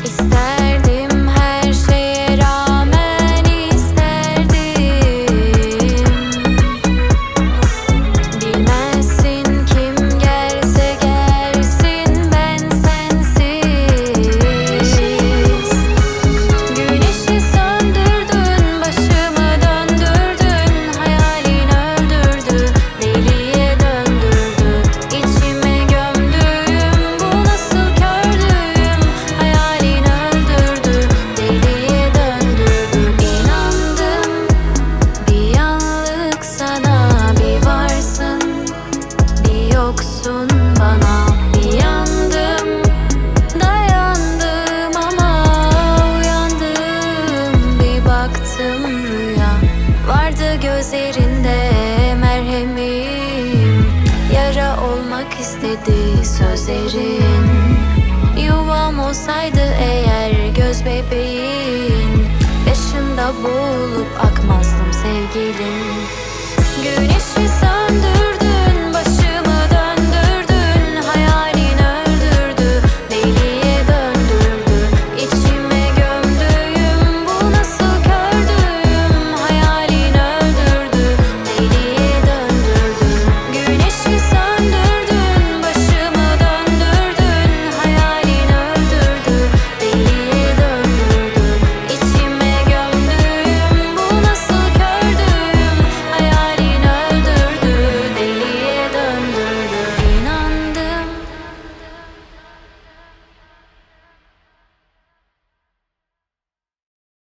İsterdim her şeye rağmen isterdim. Bilmezsin kim gelse gelsin ben sensiz. Güneşi söndürdün, başımı döndürdün, hayalin öldürdü, deliye döndürdü. İçime gömdüğüm bu nasıl kördüğüm, hayalin öldürdü, deliye döndürdü. İnandım bir anlık sana, bir varsın bir yoksun bana. Bir yandım dayandım ama uyandım, bir baktım rüya vardı gözlerinde merhemim. Yara olmak istedi sözlerin, yuvam olsaydı eğer göz bebeğin. Yaşında boğulup akmazdım sevgilim. Güneşi söndür